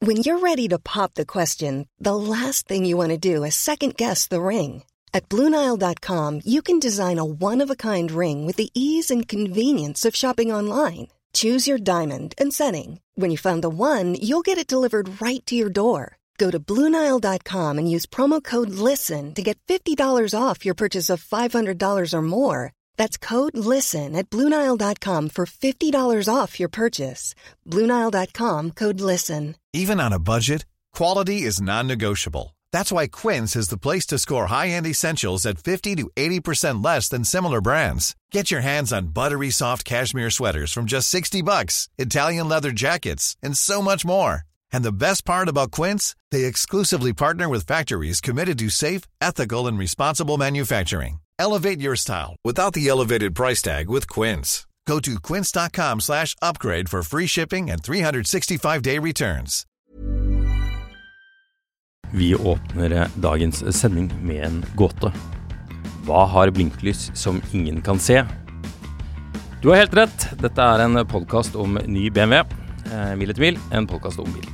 When you're ready to pop the question, the last thing you want to do is second-guess the ring. At BlueNile.com, you can design a one-of-a-kind ring with the ease and convenience of shopping online. Choose your diamond and setting. When you find the one, you'll get it delivered right to your door. Go to BlueNile.com and use promo code LISTEN to get $50 off your purchase of $500 or more. That's code LISTEN at BlueNile.com for $50 off your purchase. BlueNile.com, code LISTEN. Even on a budget, quality is non-negotiable. That's why Quince is the place to score high-end essentials at 50 to 80% less than similar brands. Get your hands on buttery soft cashmere sweaters from just $60, Italian leather jackets, and so much more. And the best part about Quince, they exclusively partner with factories committed to safe, ethical, and responsible manufacturing. Elevate your style without the elevated price tag with Quince. Go to quince.com/upgrade for free shipping and 365-day returns. Vi åpner dagens sending med en gåte. Hva har blinklys som ingen kan se? Du har helt rett. Dette er en podcast om ny BMW. Mil etter mil, en podcast om bil.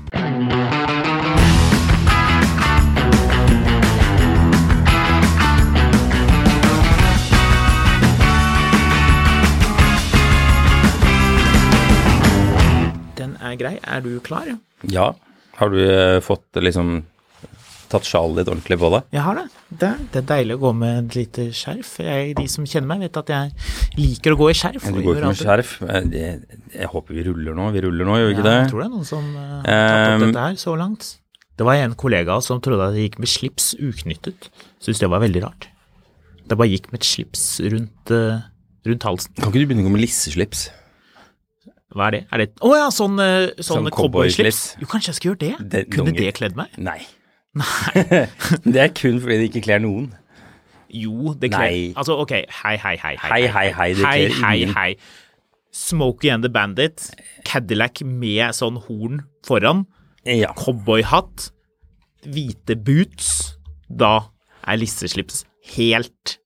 Den er grei. Er du klar? Ja. Har du fått liksom tatt sjalet litt ordentlig på det? Jeg har det. Det er deilig å gå med et lite skjerf. De som kjenner meg vet at jeg liker å gå i skjerf. Du går ikke med skjerf. Jeg håper vi ruller nå, gjør vi ikke det? Jeg tror det er noen som har tatt opp dette her så langt. Det var en kollega som trodde at jeg gikk med slips uknyttet. Synes det var veldig rart. Det bare gikk med et slips rundt halsen. Kan ikke du begynne å gå med lisseslips? Hva er det? Ja, sånn cowboy-slips. Jo, kanskje jeg skal gjøre det? Kunne det kledd meg? Nei. Det er kun fordi det ikke kler noen. Jo, det kler. Altså, ok, hei. Det kler ingen. Hei. Smokey and the Bandit, Cadillac med sånn horn foran, ja. Cowboyhatt, hvite boots, da er lisseslips helt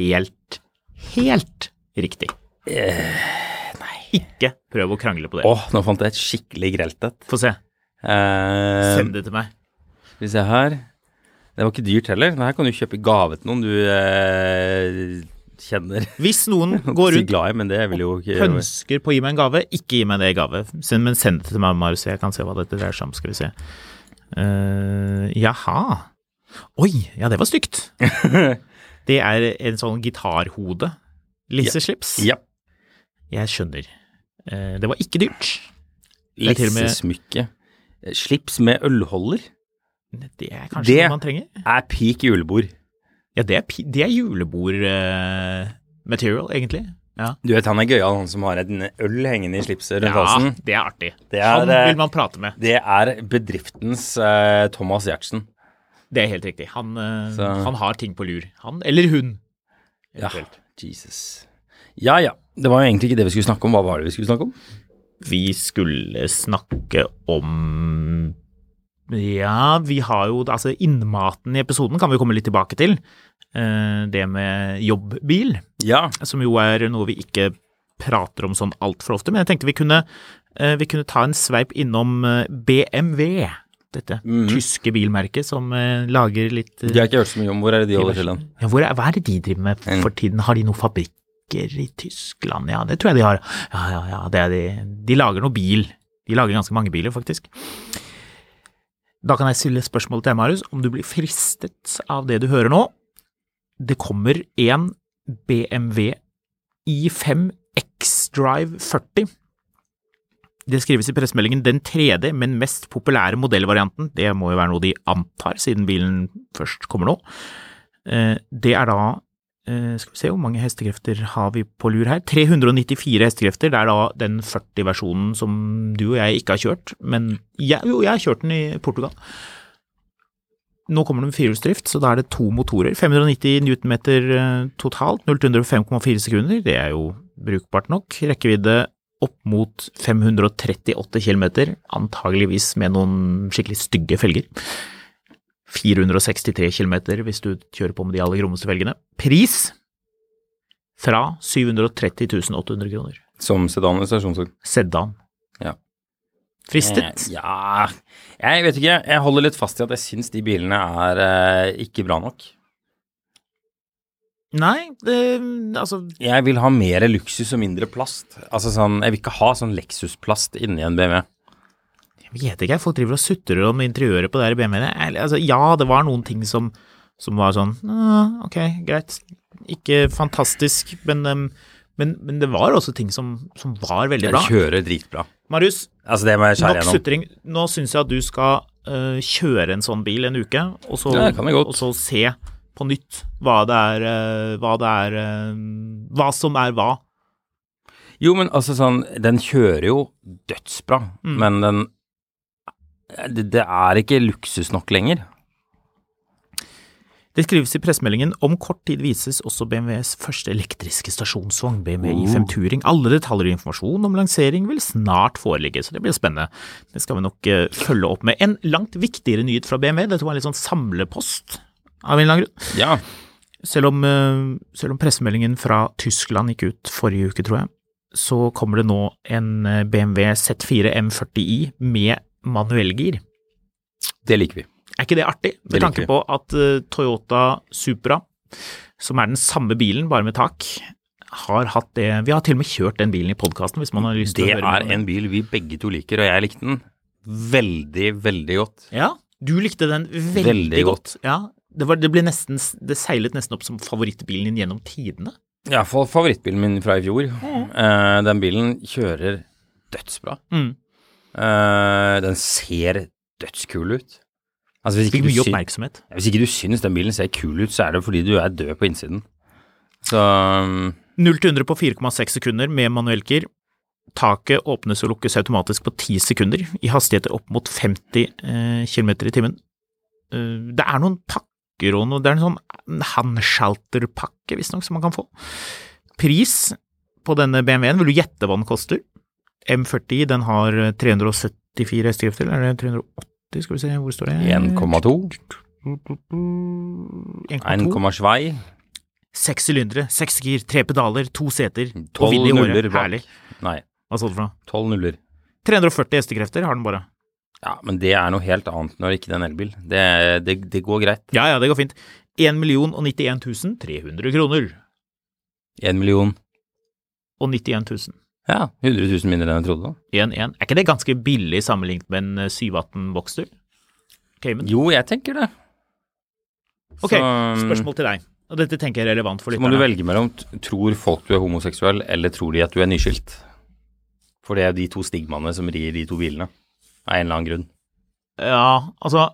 riktig. Nei. Ikke prøv å krangle på det. Nå fant jeg et skikkelig grelt et. Få se. Send det til meg. Skal vi se her. Det var ikke dyrt heller. Her kan du kjøpe gave til noen du kjenner. Hvis noen går ut glad i, men det vil jo ikke ønsker på å gi meg en gave, ikke gi meg det i gave. Men send det til meg, Marius. Jeg kan se hva dette dreier seg om. Skal vi se. Jaha. Oi, ja, det var stygt. Det er en sånn gitarhode. Lisseslips. Ja. Jeg skjønner. Det var ikke dyrt. Lissesmykke. Slips med ølholder. Det er kanskje noe man trenger. Det er peak julebord. Ja, det er julebord material, egentlig. Ja. Du vet, han er gøyal, han som har en øl hengende i slipset rundt halsen. Ja, det er artig. Han vil man prate med. Det er bedriftens Thomas Giertsen. Det er helt riktig. Han har ting på lur. Han eller hun. Eventuelt. Ja, Jesus. Ja. Det var jo egentlig ikke det vi skulle snakke om. Hva var det vi skulle snakke om? Vi skulle snakke om... Ja, vi har jo, altså innmaten i episoden kan vi komme litt tilbake til. Det med jobbbil, som jo er noe vi ikke prater om sånn alt for ofte, men jeg tenkte vi kunne ta en sveip innom BMW, dette tyske bilmerket som lager litt... De har ikke hørt så mye om, hvor er det de holder til den? Ja, hva er det de driver med for tiden? Har de noen fabrikker i Tyskland? Ja, det tror jeg de har. Ja, det er de lager noe bil. De lager ganske mange biler, faktisk. Da kan jeg stille spørsmål til deg, Marius, om du blir fristet av det du hører nå. Det kommer en BMW i5 X-Drive 40. Det skrives i pressemeldingen den tredje, men mest populære modellvarianten. Det må jo være noe de antar, siden bilen først kommer nå. Det er da, skal vi se hvor mange hestekrefter har vi på lur her? 394 hestekrefter, det er da den 40-versjonen som du og jeg ikke har kjørt, men jeg har kjørt den i Portugal. Nå kommer den med firehjulsdrift, så da er det 2 motorer, 590 Newtonmeter totalt, 0-105,4 sekunder, det er jo brukbart nok. Rekkevidde opp mot 538 kilometer, antageligvis med noen skikkelig stygge felger. 463 kilometer hvis du kjører på med de aller grommeste felgene. Pris fra 730 800 kroner. Som sedan eller stasjonsvogn? Sedan. Ja. Fristet? Ja, jeg vet ikke. Jeg holder litt fast i at jeg synes de bilene ikke bra nok. Nei, altså... Jeg vil ha mer luksus og mindre plast. Altså sånn, jeg vil ikke ha sånn Lexus-plast inni en BMW. Jeg vet ikke, folk driver og sutrer om interiøret på det her BMW-et. Altså, ja, det var noen ting som var sånn, ok, greit, ikke fantastisk, men det var også ting som var veldig bra. Jeg kjører dritbra. Marius, altså, det må jeg skjære nok gjennom. sutring. Nå synes jeg at du skal kjøre en sånn bil en uke, og så, Ja, det kan jeg godt. og så se på nytt hva som er hva. Jo, men altså sånn, den kjører jo dødsbra, men det er ikke luksus nok lenger. Det skrives i pressemeldingen, om kort tid vises også BMWs første elektriske stasjonsvogn, BMW i5 Touring. Alle detaljer og informasjon om lansering vil snart foreligge, så det blir spennende. Det skal vi nok følge opp med. En langt viktigere nyhet fra BMW, dette var en litt sånn samlepost av en lang grunn. Ja. Selv om pressemeldingen fra Tyskland gikk ut forrige uke, tror jeg, så kommer det nå en BMW Z4 M40i med manuellgir. Det liker vi. Er ikke det artig? Med tanke på at Toyota Supra, som er den samme bilen, bare med tak, har hatt det. Vi har til og med kjørt den bilen i podcasten, hvis man har lyst til å høre. Det en bil vi begge to liker, og jeg likte den veldig, veldig godt. Ja, du likte den veldig godt. Ja, det seilet nesten opp som favorittbilen din gjennom tidene. Ja, for favorittbilen min fra i fjor. Den bilen kjører dødsbra. Den ser dødskul ut. Altså, Fikk mye oppmerksomhet. Hvis ikke du synes den bilen ser kul ut, så er det fordi du er død på innsiden. Så 0-100 på 4,6 sekunder med manuellgir. Taket åpnes og lukkes automatisk på 10 sekunder i hastigheter opp mot 50 km i timen. Det er noen pakker og noe, det er en sånn handschalterpakke visstnok som man kan få. Pris på denne BMW-en, vil du gjette hva den koster? M40, den har 374 hestekrefter, eller er det 380? Skal vi se, hvor står det? 1,2. 1,2. 6 sylindere, 6 gir, 3 pedaler, 2 seter, 12 nuller bak. Herlig. Nei, Hva står det for noe? 12 nuller. 340 hestekrefter har den bare. Ja, men det er noe helt annet når ikke det er en elbil. Det går greit. Ja, det går fint. 1.091 300 kroner. 1 million. Og 91 000. Ja, 100 000 mindre enn jeg trodde da. 1,1. Er ikke det ganske billig sammenlignet med en 718 Boxster? Cayman? Jo, jeg tenker det. Ok, spørsmål til deg. Og dette tenker jeg er relevant for Så må lytterne. du velge mellom, tror folk du er homoseksuell, eller tror de at du er nyskilt? For det er de to stigmaene som rir de to bilene, av en eller annen grunn. Ja, altså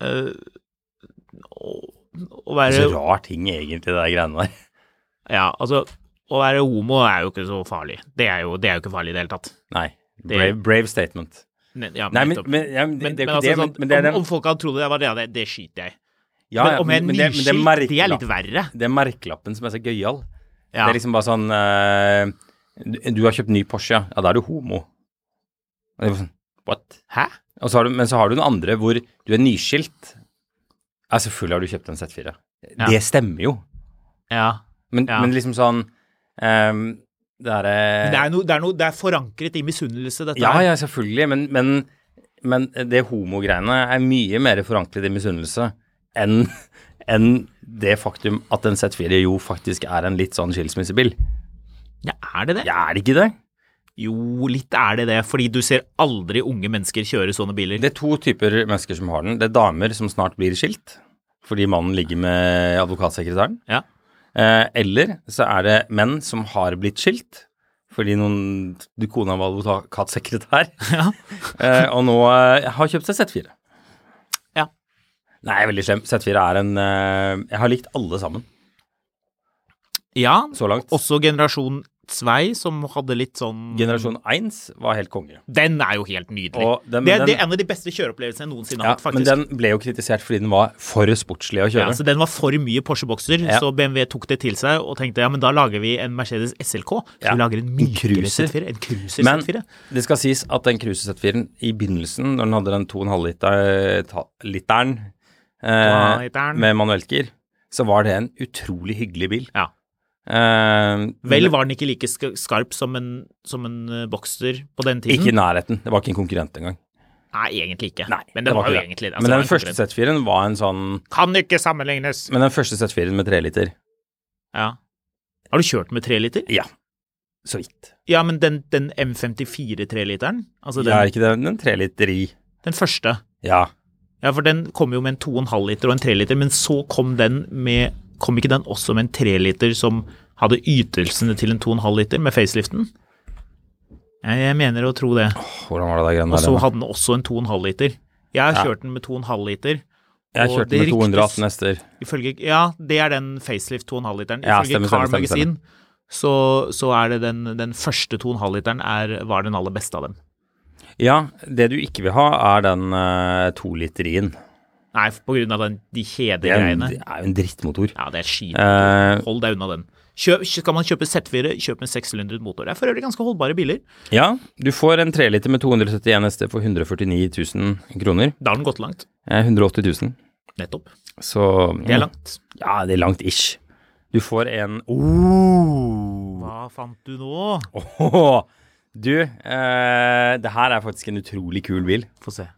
å være... Det er så rar ting egentlig, det der greiene der. Ja, altså, å være homo er jo ikke så farlig. Det er jo ikke farlig i det hele tatt. Nei, brave statement. Ja, Nei, nettopp. det er jo ikke altså, det, sånn, men det er den... om folk hadde trodd det var det skiter jeg. Ja, men om jeg er nyskilt, det er litt verre. Det er merkelappen som er så gøyal. Ja. Det er liksom bare sånn, du har kjøpt ny Porsche, ja, da er du homo. Og det er sånn, what? Hæ? Og så men så har du den andre hvor du er nyskilt. Ja, selvfølgelig har du kjøpt en Z4. Ja. Det stemmer jo. Ja. Men liksom sånn, det er forankret i misunnelse, dette ja, her. ja, selvfølgelig, men det homogreiene er mye mer forankret i misunnelse enn det faktum at en Z4 jo faktisk er en litt sånn skilsmissebil. Ja, er det det? Ja, er det ikke det? Jo, litt er det, fordi du ser aldri unge mennesker kjøre sånne biler. Det er to typer mennesker som har den. Det er damer som snart blir skilt, fordi mannen ligger med advokatsekretæren. Ja. Eller så er det menn som har blitt skilt, fordi kona var advokatsekretær, Ja. og nå har kjøpt seg Z4. Ja. Nei, veldig slem. Z4 er jeg har likt alle sammen, Ja, så langt. også generasjon 2 som hadde litt sånn... Generasjon 1 var helt konge. Den er jo helt nydelig. Og det er en av de beste kjøreopplevelsene jeg noensinne har hatt, faktisk. Men den ble jo kritisert fordi den var for sportslig å kjøre. Ja, så den var for mye Porsche-bokser, så BMW tok det til seg og tenkte, ja, men da lager vi en Mercedes SLK, så vi lager en mykere Z4, en Cruiser Z4. Men det skal sies at den Cruiser Z4 i begynnelsen, når den hadde den 2,5 literen med manuellgir, så var det en utrolig hyggelig bil. Ja. Vel var den ikke like skarp som en Boxster på den tiden? Ikke i nærheten. Det var ikke en konkurrent engang. Nei, egentlig ikke. Nei, men det var jo ikke egentlig... Men den første Z4-en var en sånn... Kan ikke sammenlignes! Men den første Z4-en med 3 liter. Ja. Har du kjørt med 3 liter? Ja. Så vidt. Ja, men den M54 3-literen? Altså Ja, ikke den 3 liter i. Den første? Ja. Ja, for den kom jo med en 2,5 liter og en 3 liter, men så kom ikke den også med en 3 liter som hadde ytelsene til en 2,5 liter med faceliften? Jeg mener å tro det. Hvordan var det der greiene der? Og så hadde den også en 2,5 liter. Jeg har kjørt den med 2,5 liter. Jeg har kjørt den med 218 hester. Ja, det er den facelift 2,5 literen. Ja, Ifølge Car Magazine så er det den første 2,5 literen var den aller beste av dem. Ja, det du ikke vil ha er den 2 literien. Nei, på grunn av de kjedegreiene. Det er jo en drittmotor. Ja, det er skit. Hold deg unna den. Skal man kjøpe Z4, kjøp med 600 motor. Det er for øvrig ganske holdbare biler. Ja, du får en 3 liter med 271 hester for 149 000 kroner. Da har den gått langt. 180 000. Nettopp. Så... Det er langt. Ja, det er langt ish. Du får en... Hva fant du nå? Du, det her er faktisk en utrolig kul bil. Få se.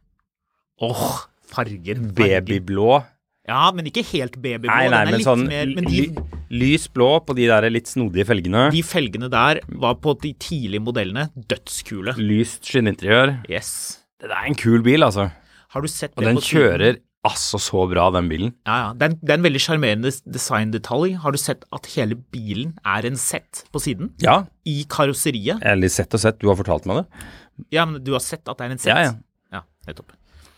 Farger. Babyblå. Ja, men ikke helt babyblå. Nei, den er men litt sånn mer, lys blå på de der litt snodige felgene. De felgene der var på de tidlige modellene dødskule. Lyst skinninteriør. Yes. Det er en kul bil, altså. Har du sett det? Og den kjører altså så bra, den bilen. Ja. Det er en veldig charmerende designdetalj. Har du sett at hele bilen er en sett på siden? Ja. I karosseriet? Eller sett, du har fortalt meg det. Ja, men du har sett at det er en sett? Ja, nettopp.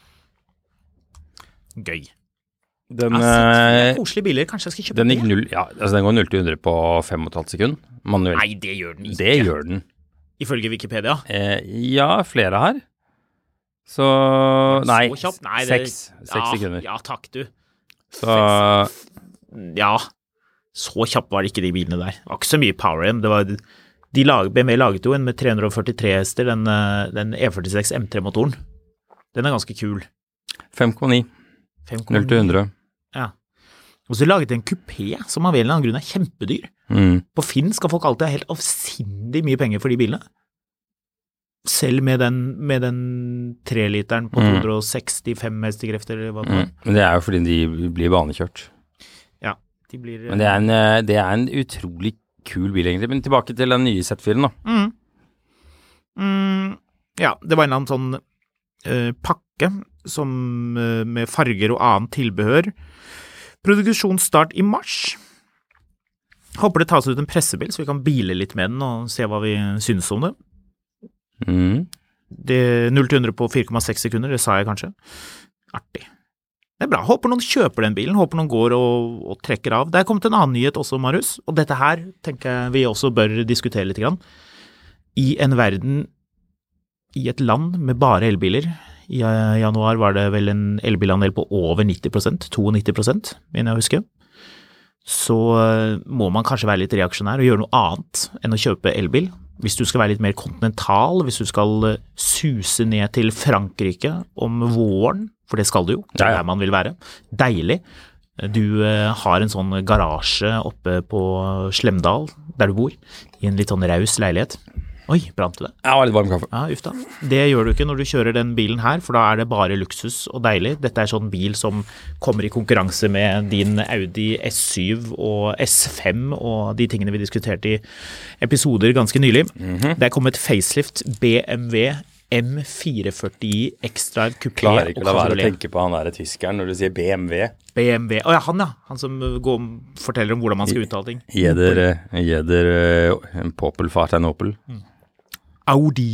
Gøy. Den koselige biler, kanskje jeg skal kjøpe den. Den går 0 til 100 på 5,5 sekund. Manuelt. Nei, det gjør den ikke. Det gjør den. Ifølge Wikipedia? Ja, flere her. Så, nei, så kjapt? Nei, 6 sekunder. Ja, takk du. Så... Ja, så kjapt var det ikke de bilene der. Det var ikke så mye power igjen. BMW laget jo en med 343 hester, den E46 M3-motoren. Den er ganske kul. 5,9. 0 til 100. Ja. Og så laget de en kupé som av en eller annen grunn er kjempedyr. På Finn skal folk alltid ha helt avsindig mye penger for de bilene. Selv med den 3-literen på 265 hestekrefter eller hva det var. Men det er jo fordi de blir banekjørt. Ja, de blir... Men det er en utrolig kul bil egentlig. Men tilbake til den nye Z4-en da. Ja, det var en eller annen sånn pakke med farger og annet tilbehør. Produksjonsstart i mars. Håper det tas ut en pressebil, så vi kan bile litt med den og se hva vi synes om det. Det 0-100 på 4,6 sekunder, det sa jeg kanskje. Artig. Det er bra. Håper noen kjøper den bilen, håper noen går og trekker av. Det er kommet en annen nyhet også, Marius, og dette her tenker jeg vi også bør diskutere litt grann. I en verden, i et land med bare elbiler, i januar var det vel en elbilandel på over 90%, 92%, mener jeg å huske. Så må man kanskje være litt reaksjonær og gjøre noe annet enn å kjøpe elbil. Hvis du skal være litt mer kontinental, hvis du skal suse ned til Frankrike om våren, for det skal du jo, det er der man vil være. Deilig. Du har en sånn garasje oppe på Slemdal, der du bor, i en litt sånn raus leilighet. Oi, brant du det? Ja, litt varm kaffe. Ja, uff da. Det gjør du ikke når du kjører den bilen her, for da er det bare luksus og deilig. Dette er sånn bil som kommer i konkurranse med din Audi S7 og S5 og de tingene vi diskuterte i episoder ganske nylig. Det er kommet facelift BMW M440i Extra Coupé. Klarer ikke å la være å tenke på han der tyskeren når du sier BMW. BMW, han som forteller om hvordan man skal uttale ting. Jeder en Popel, fart en Opel. Audi.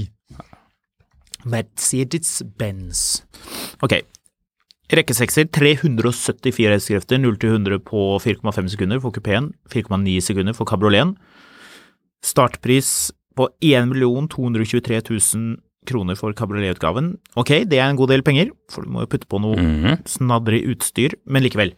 Mercedes-Benz. Ok. Rekkesekser, 374 hestekrefter, 0-100 på 4,5 sekunder for kupeen, 4,9 sekunder for kabrioleten. Startpris på 1.223 000 kroner for kabrioletutgaven. Ok, det er en god del penger, for du må jo putte på noe snadrig utstyr, men likevel.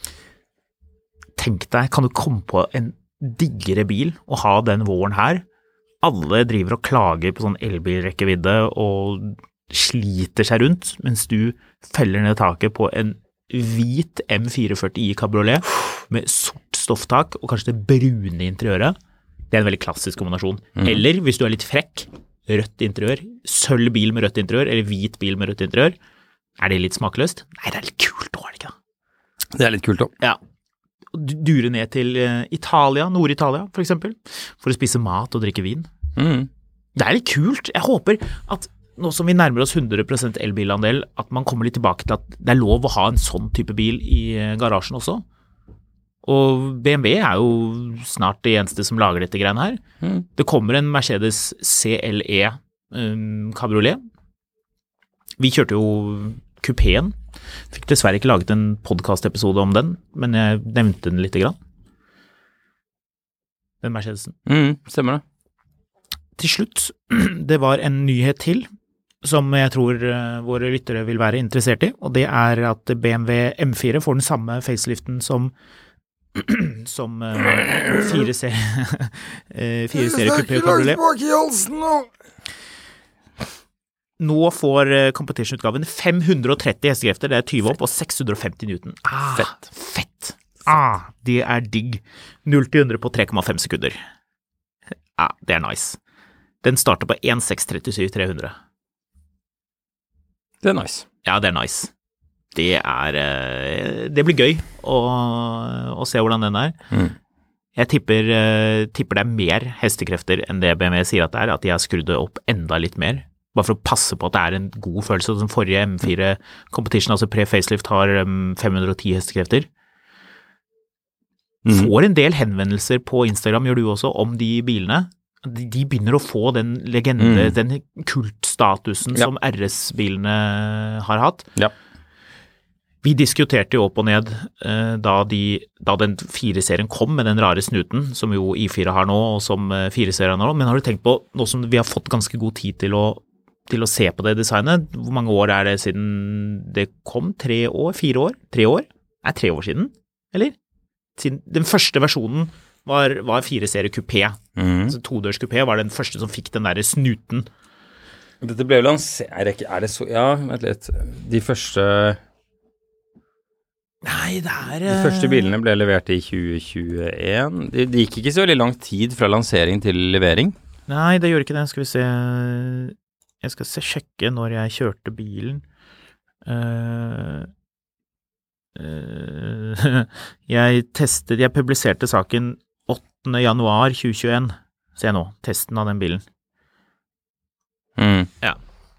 Tenk deg, kan du komme på en diggere bil og ha den våren her? Alle driver og klager på sånn elbilrekkevidde og sliter seg rundt, mens du feller ned taket på en hvit M440i kabriolet med sort stofftak og kanskje det brune interiøret. Det en veldig klassisk kombinasjon. Eller hvis du litt frekk, rødt interiør, sølv bil med rødt interiør, eller hvit bil med rødt interiør. Det litt smakløst? Nei, det litt kult også, det ikke da? Det litt kult også. Ja. Dure ned til Italia, Nord-Italia for eksempel, for å spise mat og drikke vin. Det litt kult. Jeg håper at nå som vi nærmer oss 100% elbilandel, at man kommer litt tilbake til at det lov å ha en sånn type bil i garasjen også. Og BMW jo snart det eneste som lager dette greiene her. Det kommer en Mercedes CLE Cabriolet. Vi kjørte jo kupéen. Fikk dessverre ikke laget en podcast-episode om den, men jeg nevnte den litt grann. Den Mercedesen. Stemmer det. Til slutt, det var en nyhet til, som jeg tror våre lyttere vil være interessert i, og det at BMW M4 får den samme faceliften som 4-serie Coupé Cabriolet. Nå får competition-utgaven 530 hestekrefter, det 20 opp og 650 newton. Fett. Det digg. 0-100 på 3,5 sekunder. Det nice. Den starter på 1.637-300. Det nice. Ja, det nice. Det blir gøy å se hvordan den Jeg tipper det mer hestekrefter enn det BMW sier at det at de har skrudd det opp enda litt mer, bare for å passe på at det en god følelse. Den forrige M4 Competition, altså pre-facelift, har 510 hestekrefter. Får en del henvendelser på Instagram, gjør du også, om de bilene. De begynner å få den legende, den kultstatusen som RS-bilene har hatt. Ja. Vi diskuterte jo opp og ned da den 4-serien kom med den rare snuten, som jo I4 har nå, og som 4-serien har nå. Men har du tenkt på, nå som vi har fått ganske god tid til å se på det designet, hvor mange år det siden det kom? 3 år? 4 år? 3 år? 3 år siden, eller? Siden den første versjonen var 4-serie Coupé. Altså 2-dørs Coupé var den første som fikk den der snuten. Dette ble jo lansert, det så, ja, vent litt, de første... Nei, De første bilene ble levert i 2021. Det gikk ikke så veldig lang tid fra lansering til levering. Nei, det gjør ikke det. Skal vi se. Jeg skal sjekke når jeg kjørte bilen. Jeg publiserte saken 8. januar 2021. Se nå, testen av den bilen. Ja.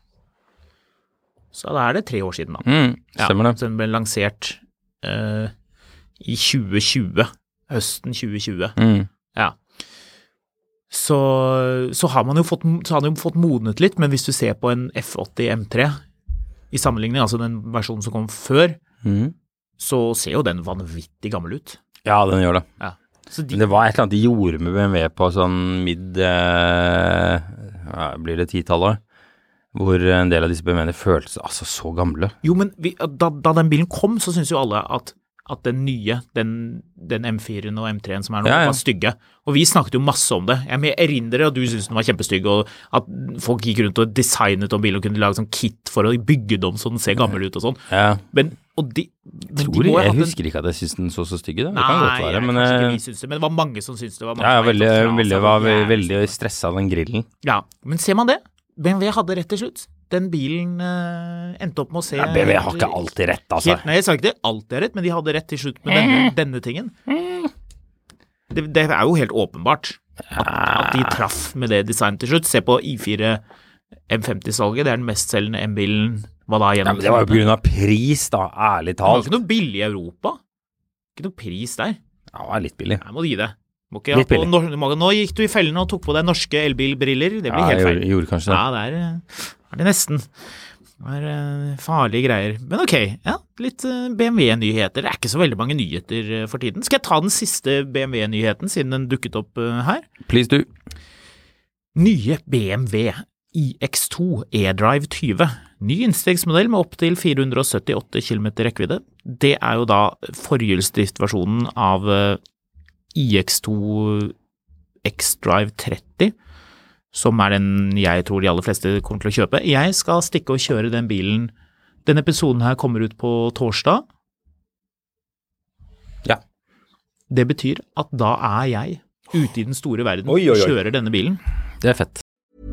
Så da det 3 år siden da. Stemmer det. Så den ble lansert i 2020, høsten 2020. Ja. Så har man jo fått modnet litt, men hvis du ser på en F80 M3 i sammenligning, altså den versjonen som kom før, så ser jo den vanvittig gammel ut. Ja, den gjør det. Ja. Det var et eller annet de gjorde med BMW på sånn blir det 10-tallet, hvor en del av disse BMW-ene føltes altså så gamle. Jo, men da den bilen kom, så synes jo alle at den nye, den M4-en og M3-en som nå, var stygge. Og vi snakket jo masse om det. Jeg erindrer at du synes den var kjempestygg, og at folk gikk rundt og designet om bilen og kunne lage sånn kit for å bygge dem så den ser gammel ut og sånn. Ja. Jeg husker ikke at jeg synes den så stygg da. Det kan godt være. Nei, kanskje ikke vi synes det, men det var mange som synes det. Var veldig stresset av den grillen. Ja, men ser man det? BMW hadde rett til slutt. Den bilen endte opp med å se... Ja, BMW har ikke alltid rett, altså. Nei, jeg sa ikke det alltid rett, men de hadde rett til slutt med denne tingen. Det jo helt åpenbart at de traff med det designet til slutt. Se på I4 M50-salget, det den mestselgende M-bilen. Hva da gjennom? Ja, men det var jo på grunn av pris da, ærlig talt. Det var ikke noe billig i Europa. Ikke noe pris der. Ja, det var litt billig. Jeg må gi det. Nå gikk du i fellene og tok på deg norske elbilbriller. Det blir helt feil. Jeg gjorde kanskje det. Ja, det nesten. Det farlige greier. Men ok, ja, litt BMW-nyheter. Det ikke så veldig mange nyheter for tiden. Skal jeg ta den siste BMW-nyheten, siden den dukket opp her? Please do. Nye BMW iX2 eDrive 20. Ny innstegsmodell med opp til 478 km rekkevidde. Det jo da forhjulsdriftversjonen av iX2 xDrive 30, som den jeg tror de aller fleste kommer til å kjøpe. Jeg skal stikke og kjøre den bilen. Denne episoden her kommer ut på torsdag. Ja. Det betyr at da jeg ute I den store verden Oi. og kjører denne bilen. Det fett.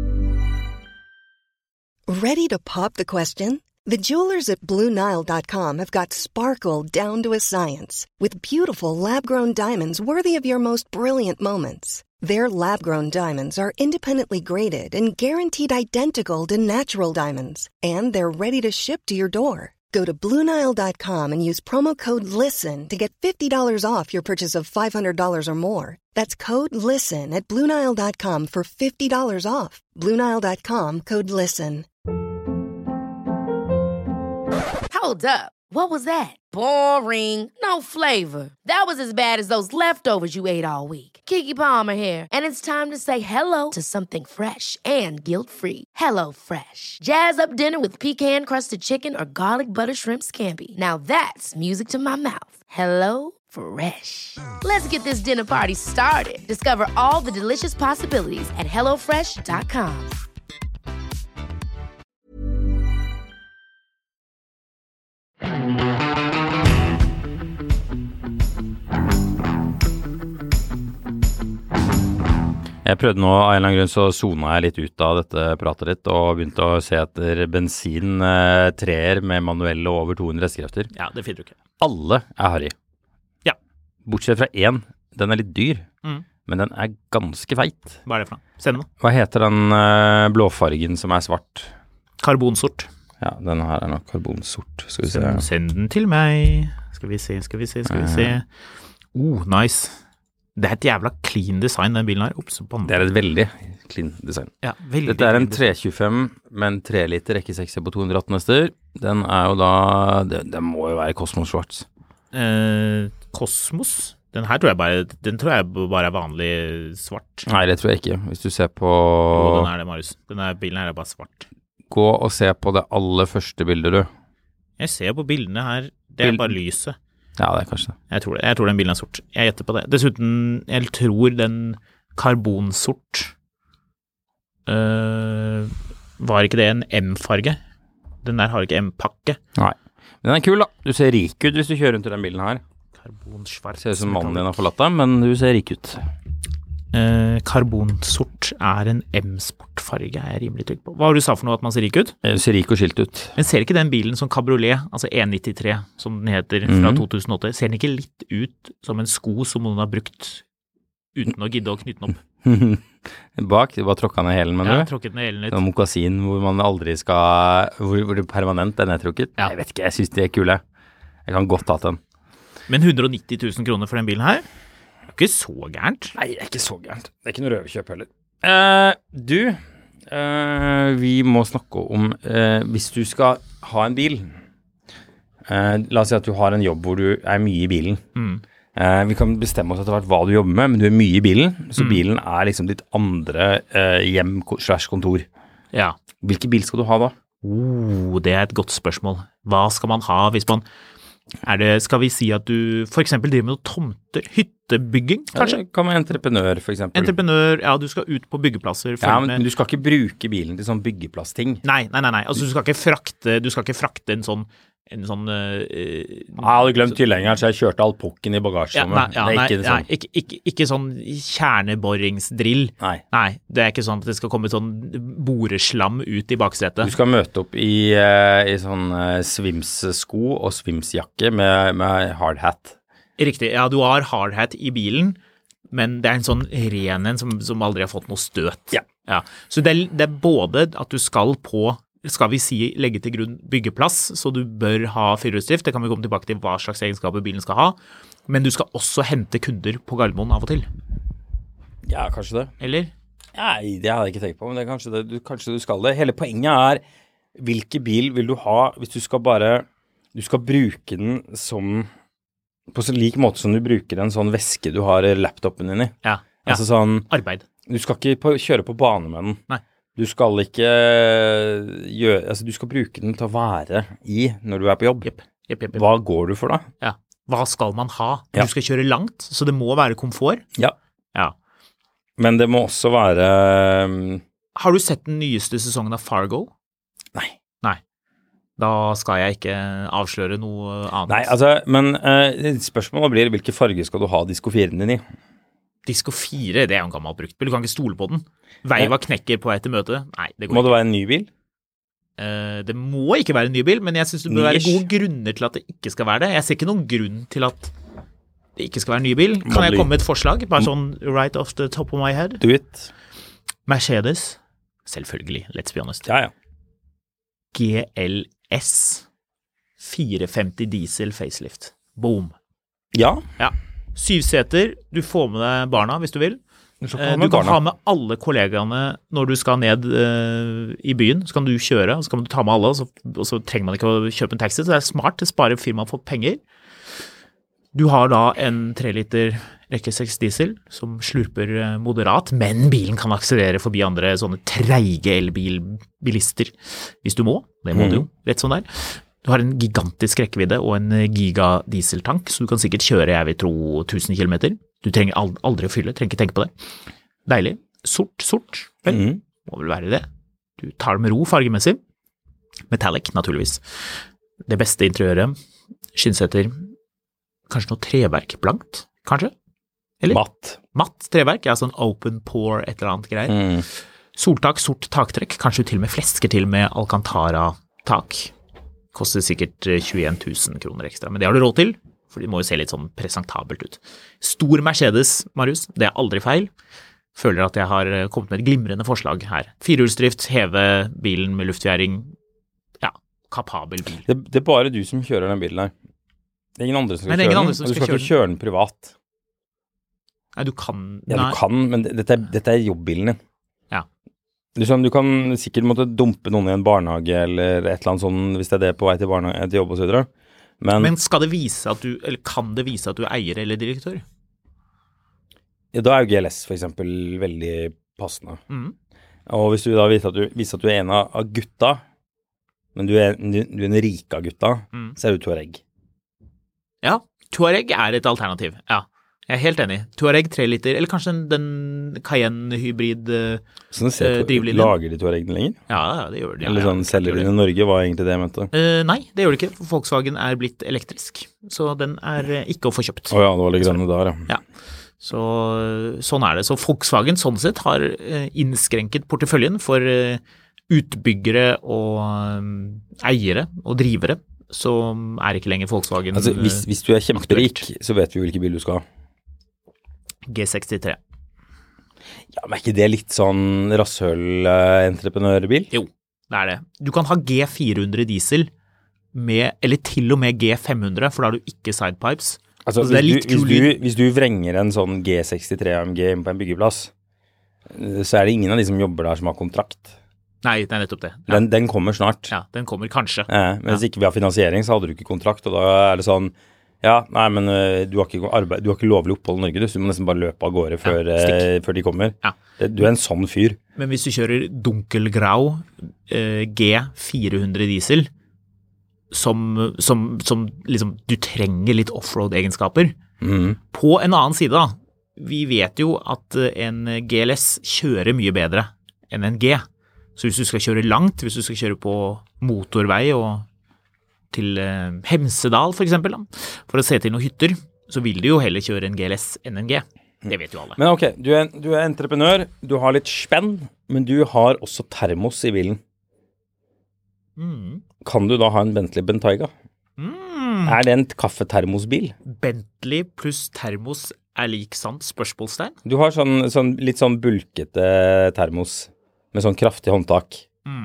Ready to pop the question? The jewelers at BlueNile.com have got sparkle down to a science with beautiful lab-grown diamonds worthy of your most brilliant moments. Their lab-grown diamonds are independently graded and guaranteed identical to natural diamonds, and they're ready to ship to your door. Go to BlueNile.com and use promo code LISTEN to get $50 off your purchase of $500 or more. That's code LISTEN at BlueNile.com for $50 off. BlueNile.com, code LISTEN. Hold up. What was that? Boring. No flavor. That was as bad as those leftovers you ate all week. Keke Palmer here, and it's time to say hello to something fresh and guilt-free. Hello Fresh. Jazz up dinner with pecan-crusted chicken or garlic butter shrimp scampi. Now that's music to my mouth. Hello Fresh. Let's get this dinner party started. Discover all the delicious possibilities at HelloFresh.com. Jeg prøvde nå, av en eller annen grunn så zonet jeg litt ut av dette pratet litt, og begynte å se etter bensin treer med manuelle over 200 hestekrefter. Ja, det finner du ikke. Alle harry. Ja. Bortsett fra en, den litt dyr, men den ganske feit. Hva det for noe? Send den. Hva heter den blåfargen som svart? Karbonsort. Ja, den her nok karbonsort. Skal vi se. Send den til meg. Skal vi se. Nice. Det et jævla clean design, den bilen her. Det et veldig clean design. Ja, veldig. Dette en 325 med en 3 liter rekke 6 på 218 hester. Den jo da, det må jo være Cosmos Schwartz. Cosmos? Den tror jeg bare vanlig svart. Nei, det tror jeg ikke. Hvis du ser på... den det, Marius. Bilen her bare svart. Gå og se på det aller første bildet, du. Jeg ser på bildene her. Det bare lyset. Ja, det kanskje det. Jeg tror den bilen sort. Jeg gjetter på det. Dessuten, jeg tror den karbonsort var ikke det en M-farge? Den der har ikke M-pakke. Nei, den kul da. Du ser rik ut hvis du kjører rundt i den bilen her. Karbonsvart. Ser ut som mannen din har forlatt deg, men du ser rik ut. Karbonsort en M-sportfarge, jeg rimelig trygg på. Hva har du sa for noe at man ser rik ut? Du ser rik og skilt ut. Men ser ikke den bilen som Cabriolet, altså 193, som den heter fra 2008, ser den ikke litt ut som en sko som noen har brukt uten å gidde å knytte den opp? Bak, du bare tråkket ned hælen, mener du? Ja, tråkket ned hælen litt. Og mokasin hvor man aldri skal, hvor det permanent nedtrukket. Ja. Jeg vet ikke, jeg synes de kule. Jeg kan godt ta den. Men 190 000 kroner for den bilen her? Det ikke så gærent. Nei, det ikke så gærent. Det ikke noe røverkjøp heller. Vi må snakke om hvis du skal ha en bil. La oss si at du har en jobb hvor du mye i bilen. Vi kan bestemme oss etter hvert hva du jobber med, men du mye i bilen, så bilen liksom ditt andre hjem/kontor. Ja. Hvilken bil skal du ha da? Det et godt spørsmål. Hva skal man ha hvis man... skal vi si at du for eksempel driver med noen tomter, hyttebygging, kanskje? Ja, kan være entreprenør, for eksempel. Entreprenør, ja, du skal ut på byggeplaser. Ja, men du skal ikke bruke bilen til sånn byggeplassting. Nei. Altså, du skal ikke frakte en sånn jeg hadde glemt tilhengeren, så jeg kjørte alpokken i bagasjerommet. Ikke sånn kjerneboringsdrill. Nei, det ikke sånn at det skal komme sånn boreslam ut i baksetet. Du skal møte opp i sånn svimssko og svimsjakke med hard hat. Riktig, ja, du har hard hat i bilen, men det en sånn ren en som aldri har fått noe støt. Ja. Så det både at du skal vi si legge til grunn byggeplass, så du bør ha firehjulsdrift. Det kan vi komme tilbake til hva slags egenskaper bilen skal ha. Men du skal også hente kunder på Gardermoen av og til. Ja, kanskje det. Eller? Nei, det hadde jeg ikke tenkt på, men det kanskje du skal det. Hele poenget hvilken bil vil du ha hvis du skal bruke den som, på så lik måte som du bruker en sånn veske du har laptopen din i. Ja. Altså sånn... Arbeid. Du skal ikke kjøre på bane med den. Nei. Du skal ikke du skal bruke den til å være i når du på jobb. Jepp. Hva går du for da? Ja. Hva skal man ha? Ja. Du skal kjøre langt, så det må være komfort. Ja. Men det må også være... Har du sett den nyeste sesongen av Fargo? Nei. Da skal jeg ikke avsløre noe annet. Nei, altså, men spørsmålet blir hvilke farger skal du ha Disco 4-en din i? Disco 4, det jo en gammel bruktbil. Du kan ikke stole på den. Veiva knekker på vei til møte. Nei, det går Må ikke. det være en ny bil? Det må ikke være en ny bil, men jeg synes det bør være gode grunner til at det ikke skal være det. Jeg ser ikke noen grunn til at det ikke skal være en ny bil. Kan jeg komme med et forslag? Bare sånn right off the top of my head. Do it. Mercedes. Selvfølgelig, let's be honest. Ja. GLS 450 diesel facelift. Boom. Ja. 7 seter. Du får med deg barna hvis du vil. Du kan ha med alle kollegaene når du skal ned i byen, så kan du kjøre, så kan du ta med alle, og så trenger man ikke å kjøpe en taxi, så det smart, det sparer firmaet for penger. Du har da en 3 liter rekke 6 diesel som slurper moderat, men bilen kan akselerere forbi andre sånne treige elbilbilister hvis du må, det må du jo, rett sånn der. Du har en gigantisk rekkevidde og en gigadieseltank, så du kan sikkert kjøre, jeg vil tro, 1000 kilometer. Du trenger aldri å fylle, trenger ikke tenke på det. Deilig. Sort. Vel, må vel være det. Du tar det med ro fargemessig. Metallic, naturligvis. Det beste interiøret. Skinnsetter. Kanskje noe treverk blankt, kanskje? Eller? Matt treverk, sånn open pore, et eller annet greier. Soltak, sort taktrekk. Kanskje du til og med flesker til med Alcantara-tak. Koster sikkert 21 000 kroner ekstra, men det har du råd til. For de må jo se litt sånn presentabelt ut. Stor Mercedes, Marius, det aldri feil. Føler at jeg har kommet med et glimrende forslag her. 4-hjulsdrift, heve bilen med luftgjæring. Ja, kapabel bil. Det bare du som kjører den bilen her. Det ingen andre som skal kjøre den. Du skal ikke kjøre den privat. Nei, du kan. Ja, du kan, men dette jobbbilen din. Ja. Du kan sikkert måtte dumpe noen i en barnehage eller et eller annet sånn, hvis det det på vei til jobb og så videre. Men skal det vise at du, eller kan det vise at du er eier eller direktør? Ja, da jo GLS for eksempel veldig passende. Og hvis du da viser at du en av gutta, men du en rik av gutta, så du Touareg. Ja, Touareg et alternativ, ja. Jeg helt enig. Touareg 3 liter, eller kanskje den Cayenne-hybrid drivlinjen. Lager de Touaregen lenger? Ja, det gjør de. Eller sånn selger de i Norge, hva egentlig det jeg mente? Nei, det gjør de ikke, for Volkswagen blitt elektrisk, så den ikke å få kjøpt. Ja, det var litt grønne der, ja. Så sånn det. Så Volkswagen sånn sett har innskrenket porteføljen for utbyggere og eiere og drivere, så ikke lenger Volkswagen. Altså, hvis du kjemperik, så vet vi hvilke bil du skal ha. G63. Ja, men ikke det litt sånn rasshøl-entreprenørbil? Jo, det det. Du kan ha G400 diesel eller til og med G500, for da har du ikke sidepipes. Altså, det litt hvis du vrenger en sånn G63 AMG inn på en byggeplass, så det ingen av de som jobber der som har kontrakt. Nei, det nettopp det. Ja. Den kommer snart. Ja, den kommer kanskje. Men hvis ikke vi har finansiering, så hadde du ikke kontrakt, og da det sånn, ja, nei, men du har ikke lovlig opphold i Norge, så du må nesten bare løpe av gårde før de kommer. Ja. Du en sånn fyr. Men hvis du kjører dunkelgrau G400 diesel, som liksom, du trenger litt offroad-egenskaper, på en annen side da, vi vet jo at en GLS kjører mye bedre enn en G. Så hvis du skal kjøre langt, hvis du skal kjøre på motorvei og til Hemsedal for eksempel, for å se til noen hytter, så vil du jo heller kjøre en GLS enn en G. Det vet jo alle. Men ok, du entreprenør, du har litt spenn, men du har også termos i bilen. Kan du da ha en Bentley Bentayga? Det en kaffetermosbil? Bentley pluss termos lik sant spørsmålstegn? Du har litt sånn bulkete termos med sånn kraftig håndtak.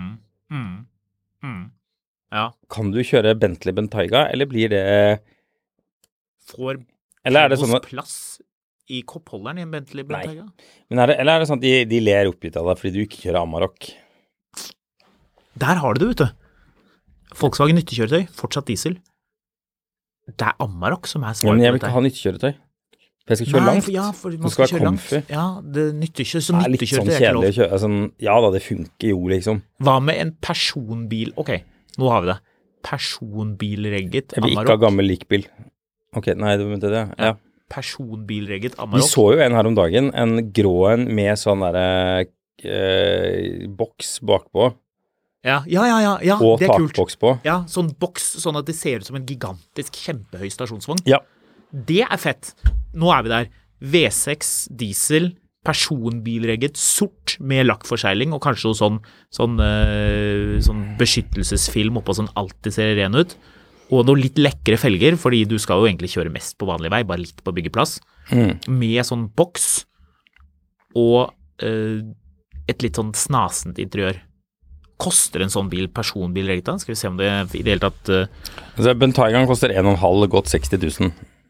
Ja. Kan du kjøre Bentley Bentayga, eller blir det... Får termos sånn plass i koppholderen i en Bentley Bentayga? Nei, men eller det sånn at de ler oppgitt av deg fordi du ikke kjører Amarok? Der har du det, vet du. Volkswagen nyttekjøretøy, fortsatt diesel. Det Amarok som svaret. Ja, men jeg vil ikke ha nyttekjøretøy. For jeg skal kjøre langt. Ja, for man skal kjøre langt. Ja, det nyttekjøretøy, så nyttekjøretøy litt sånn kjedelig å kjøre. Sånn, ja da, det funker jo, liksom. Hva med en personbil? Ok, nå har vi det. Personbilregget Amarok. Jeg vil ikke ha gammel likbil. Ok, nei, du mente det, ja. Personbilregget Amarok. Vi så jo en her om dagen, en grå en med sånn der boks bakpå, Ja, og det er kult. takboks på. Ja, sånn boks, sånn at det ser ut som en gigantisk, kjempehøy stasjonsvogn. Ja. Det er fett. Nå er vi der. V6, diesel, personbilregget, sort med lakkforsegling, og kanskje sånn beskyttelsesfilm oppå sånn alltid ser ren ut. Og noen litt lekre felger, fordi du skal jo egentlig kjøre mest på vanlig vei, bare litt på byggeplass. Med sånn boks, og et litt sånn snasent interiør. Koster en sånn bil personbilregget da? Skal vi se om det i det hele tatt... Altså, Bentaygaen koster 1,5, godt 60 000.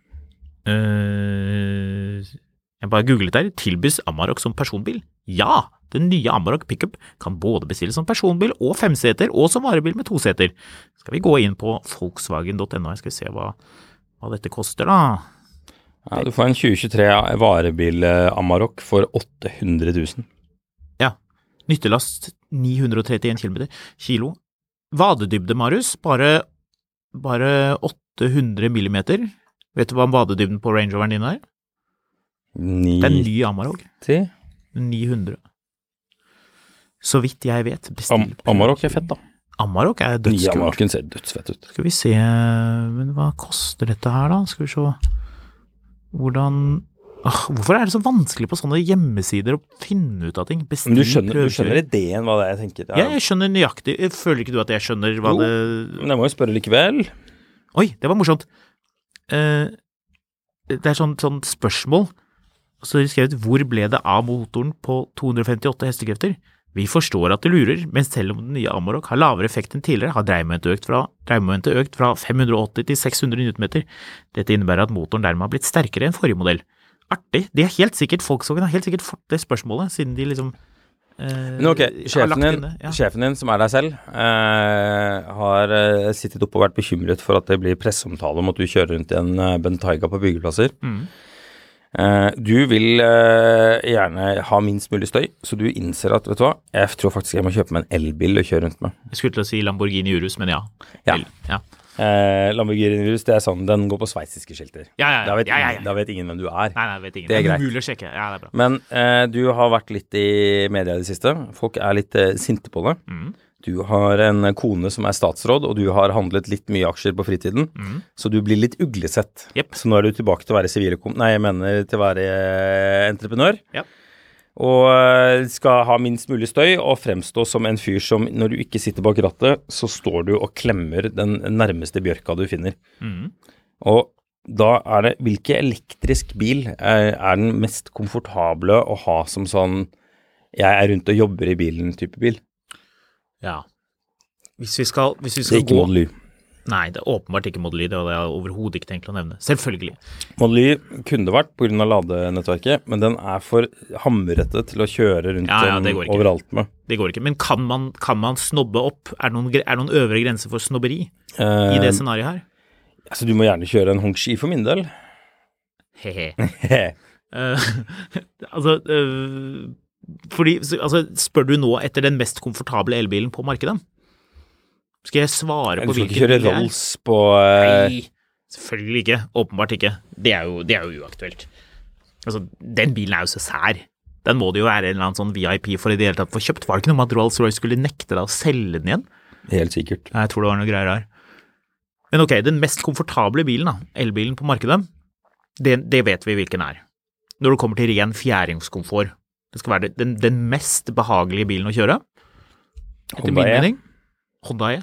Jeg bare googlet der. Tilbys Amarok som personbil? Ja! Den nye Amarok Pickup kan både bestilles som personbil og 5-seter, og som varebil med 2-seter. Skal vi gå inn på volkswagen.no, skal vi se hva dette koster da. Ja, du får en 2023 varebil Amarok for 800 000. Ja, nyttelast 931 kilo. Vadedybde, Marius, bare 800 millimeter. Vet du hva vadedybden på Range Roveren din er? Det er en ny Amarok. 900. Så vidt jeg vet. Amarok er fett da. Amarok er dødskult. Nye Amaroken ser dødsfett ut. Skal vi se, men hva koster dette her da? Skal vi se hvorfor er det så vanskelig på sånne hjemmesider å finne ut av ting? Men du skjønner ideen hva det er jeg tenker. Ja, jeg skjønner nøyaktig. Føler ikke du at jeg skjønner hva det... Men jeg må jo spørre likevel. Oi, det var morsomt. Det er sånn spørsmål. Så har de skrevet, hvor ble det av motoren på 258 hestekrefter? Vi forstår at det lurer, men selv om den nye Amarok har lavere effekt enn tidligere, har dreiemomentet økt fra 580 til 600 Nm. Dette innebærer at motoren dermed har blitt sterkere enn forrige modell. Artig. Det er helt sikkert, Volkswagen har helt sikkert fått det spørsmålet, siden de liksom Men ok, sjefen din, som er deg selv, har sittet oppe og vært bekymret for at det blir presseomtale om at du kjører rundt i en Bentayga på byggeplasser. Du vil gjerne ha minst mulig støy, så du innser at, vet du hva, jeg tror faktisk jeg må kjøpe meg en elbil og kjøre rundt med. Jeg skulle til å si Lamborghini Urus, men ja. Lamborghini Urus, det er sånn, den går på sveitsiske skilter. Da vet ingen hvem du er. Nei, vet ingen. Det er greit. Det er mulig å sjekke. Ja, det er bra. Men du har vært litt i media i det siste. Folk er litt sinte på det. Du har en kone som er statsråd, og du har handlet litt mye aksjer på fritiden, så du blir litt uglesett. Så nå er du tilbake til å være til å være entreprenør. Og skal ha minst mulig støy og fremstå som en fyr som, når du ikke sitter bak rattet, så står du og klemmer den nærmeste bjørka du finner. Og da er det, hvilken elektrisk bil er den mest komfortable å ha som sånn, jeg er rundt og jobber i bilen type bil? Ja. Hvis vi skal det er ikke Model Y. Nei, det er åpenbart ikke Model Y, det hadde jeg overhodet ikke tenkt å nevne. Selvfølgelig. Model Y kunne det vært på grunn av ladenettverket, men den er for hamrete til å kjøre rundt overalt med. Det går ikke, men kan man snobbe opp? Er det noen øvre grense for snobberi i det scenariet her? Altså, du må gjerne kjøre en Hongqi for min del. Spør du nå etter den mest komfortable elbilen på markedet? Skal jeg svare på hvilken bil det er? Du skal ikke kjøre Rolls på... Nei, selvfølgelig ikke. Åpenbart ikke. Det er jo uaktuelt. Altså, den bilen er jo så sær. Den må det jo være en eller annen sånn VIP for i det hele tatt få kjøpt. Var det ikke noe med at Rolls-Royce skulle nekte deg å selge den igjen? Helt sikkert. Jeg tror det var noe greier der. Men ok, den mest komfortable bilen da, elbilen på markedet, det vet vi hvilken er. Når det kommer til ren fjæringskomfort. Det skal være den mest behagelige bilen å kjøre. Etter min mening. Hyundai.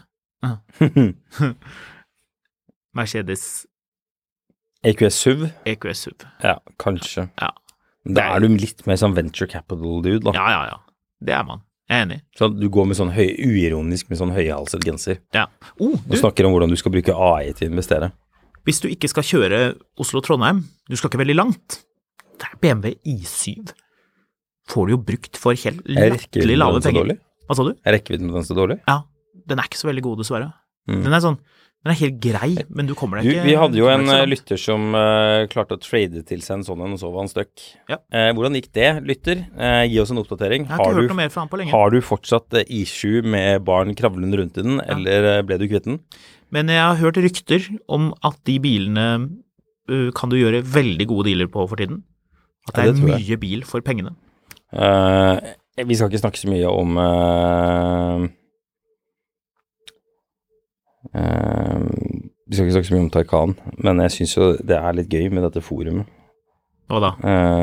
Mercedes. EQS SUV? EQS SUV. Ja, kanskje. Ja. Da er du litt mer sånn venture capital dude, da. Ja. Det er man. Jeg er enig. Så du går med sånn uironisk med sånn høyhalset genser. Ja. Og snakker om hvordan du skal bruke AI til å investere. Hvis du ikke skal kjøre Oslo-Trondheim, du skal ikke veldig langt, det er BMW i7. Får du jo brukt for helt latterlig lave penger. Hva sa du? Er rekkevidden med den så dårlig? Ja, den er ikke så veldig god, dessverre. Den er helt grei, men du kommer deg ikke... Vi hadde jo en lytter som klarte å trade til seg en sånn, og så var han støkk. Ja. Hvordan gikk det, lytter? Gi oss en oppdatering. Jeg har ikke hørt noe mer fra han på lenge. Har du fortsatt i7 med barn kravlende rundt i den, eller ble du kvitt den? Men jeg har hørt rykter om at de bilene kan du gjøre veldig gode dealer på for tiden. At det er mye bil for pengene. Vi skal ikke snakke så mye om Vi skal ikke snakke så mye om Taycan, men jeg synes jo det litt gøy med dette forumet. Hva da?